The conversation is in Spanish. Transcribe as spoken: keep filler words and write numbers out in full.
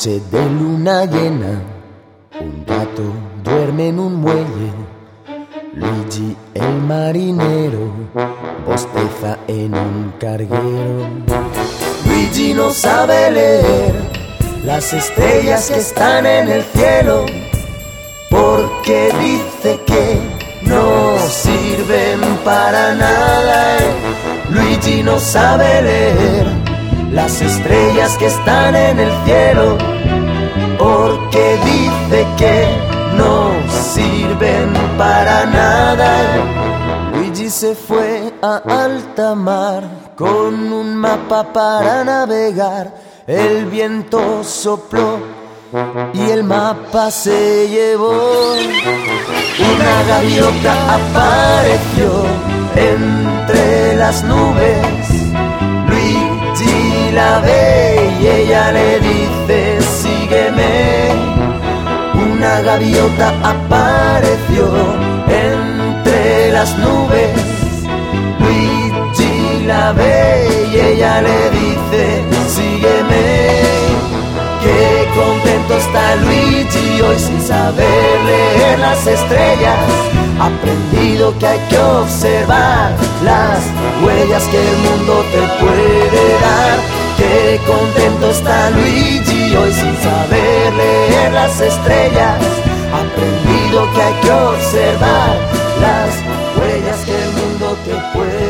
Noche de luna llena, un gato duerme en un muelle. Luigi el marinero bosteza en un carguero. Luigi no sabe leer las estrellas que están en el cielo, porque dice que no sirven para nada. Luigi no sabe leer las estrellas que están en el cielo, porque dice que no sirven para nada. Luigi se fue a alta mar con un mapa para navegar. El viento sopló y el mapa se llevó. Una gaviota apareció entre las nubes. Luigi la ve y ella le dice: sígueme. Una gaviota apareció entre las nubes. Luigi la ve y ella le dice: sígueme. Qué contento está Luigi hoy sin saber leer las estrellas. Ha aprendido que hay que observar las huellas que el mundo te puede dar. Qué contento está Luigi hoy sin saber leer las estrellas. Ha aprendido que hay que observar las huellas que el mundo te puede dar.